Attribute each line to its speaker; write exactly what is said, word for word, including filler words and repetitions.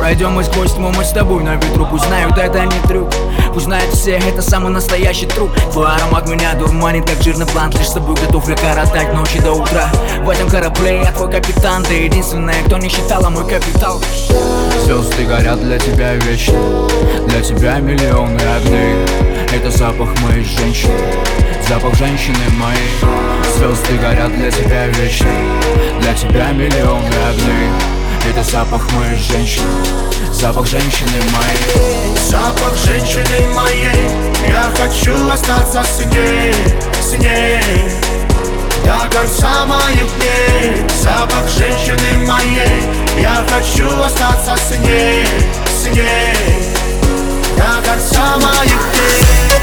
Speaker 1: Пройдем мы сквозь тьму, мы с тобой на ветру. Пусть знают, это не трюк, пусть знают все, это самый настоящий труп. Твой аромат меня дурманит, как жирный плант. Лишь с тобой готов я коротать ночи до утра. В этом корабле я твой капитан, ты единственная, кто не считала мой капитал.
Speaker 2: Звезды горят для тебя вечно, для тебя миллионы огней. Это запах моей женщины, запах женщины моей. Звезды горят для тебя вечно, для тебя миллионы огней. Это запах моей женщины, запах женщины моей.
Speaker 3: Запах женщины моей, я хочу остаться с ней, с ней до конца моих дней. Запах женщины моей, я хочу остаться с ней, с ней до конца моих дней.